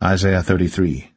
Isaiah 33.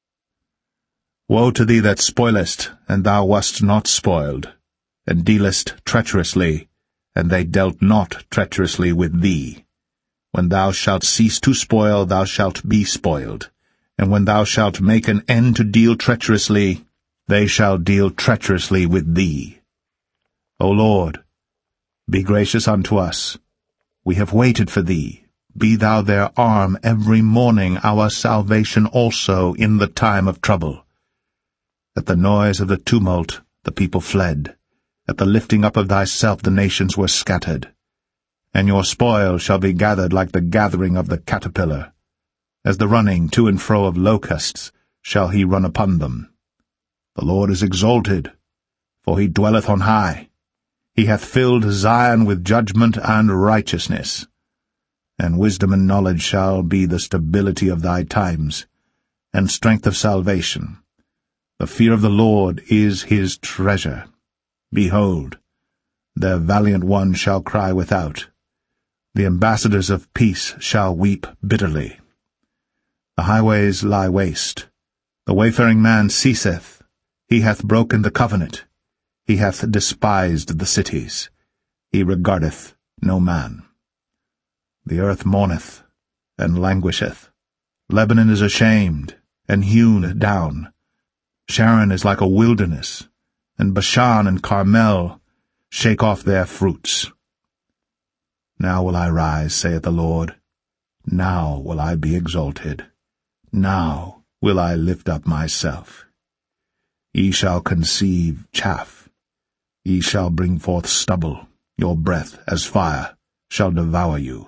Woe to thee that spoilest, and thou wast not spoiled, and dealest treacherously, and they dealt not treacherously with thee. When thou shalt cease to spoil, thou shalt be spoiled, and when thou shalt make an end to deal treacherously, they shall deal treacherously with thee. O Lord, be gracious unto us. We have waited for thee. Be thou their arm every morning, our salvation also in the time of trouble. At the noise of the tumult the people fled. At the lifting up of thyself the nations were scattered. And your spoil shall be gathered like the gathering of the caterpillar. As the running to and fro of locusts shall he run upon them. The Lord is exalted, for he dwelleth on high. He hath filled Zion with judgment and righteousness. And wisdom and knowledge shall be the stability of thy times, and strength of salvation. The fear of the Lord is his treasure. Behold, their valiant one shall cry without. The ambassadors of peace shall weep bitterly. The highways lie waste. The wayfaring man ceaseth. He hath broken the covenant. He hath despised the cities. He regardeth no man. The earth mourneth, and languisheth. Lebanon is ashamed, and hewn down. Sharon is like a wilderness, and Bashan and Carmel shake off their fruits. Now will I rise, saith the Lord. Now will I be exalted. Now will I lift up myself. Ye shall conceive chaff. Ye shall bring forth stubble. Your breath, as fire, shall devour you.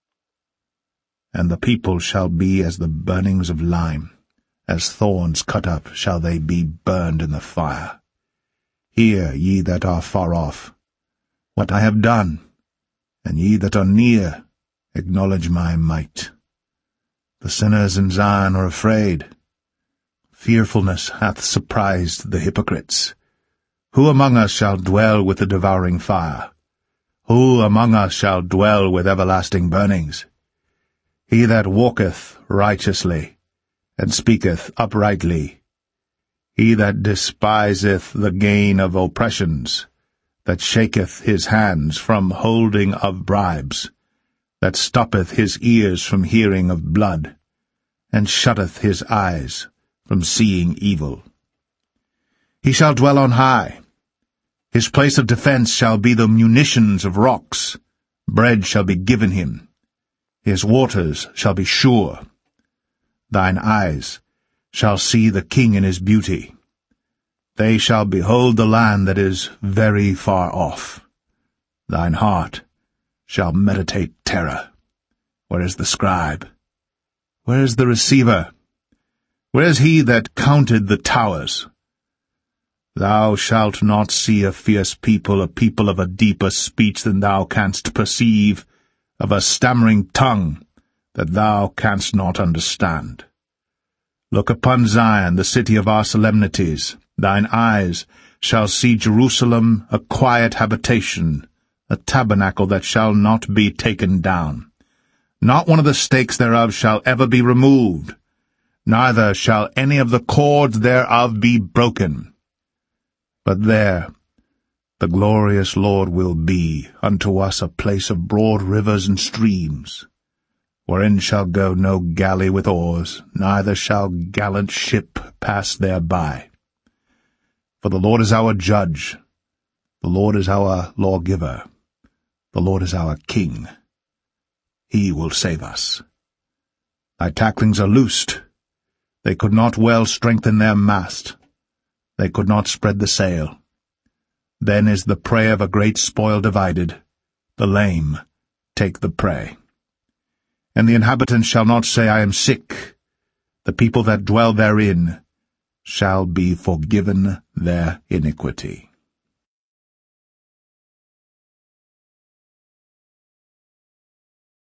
And the people shall be as the burnings of lime. As thorns cut up shall they be burned in the fire. Hear, ye that are far off, what I have done, and ye that are near, acknowledge my might. The sinners in Zion are afraid. Fearfulness hath surprised the hypocrites. Who among us shall dwell with the devouring fire? Who among us shall dwell with everlasting burnings? He that walketh righteously, and speaketh uprightly. He that despiseth the gain of oppressions, that shaketh his hands from holding of bribes, that stoppeth his ears from hearing of blood, and shutteth his eyes from seeing evil. He shall dwell on high. His place of defense shall be the munitions of rocks. Bread shall be given him. His waters shall be sure. Thine eyes shall see the king in his beauty. They shall behold the land that is very far off. Thine heart shall meditate terror. Where is the scribe? Where is the receiver? Where is he that counted the towers? Thou shalt not see a fierce people, a people of a deeper speech than thou canst perceive, of a stammering tongue that thou canst not understand. Look upon Zion, the city of our solemnities. Thine eyes shall see Jerusalem, a quiet habitation, a tabernacle that shall not be taken down. Not one of the stakes thereof shall ever be removed, neither shall any of the cords thereof be broken. But there the glorious Lord will be unto us a place of broad rivers and streams, wherein shall go no galley with oars, neither shall gallant ship pass thereby. For the Lord is our judge, the Lord is our lawgiver, the Lord is our king. He will save us. Thy tacklings are loosed. They could not well strengthen their mast. They could not spread the sail. Then is the prey of a great spoil divided. The lame take the prey. And the inhabitants shall not say, I am sick. The people that dwell therein shall be forgiven their iniquity.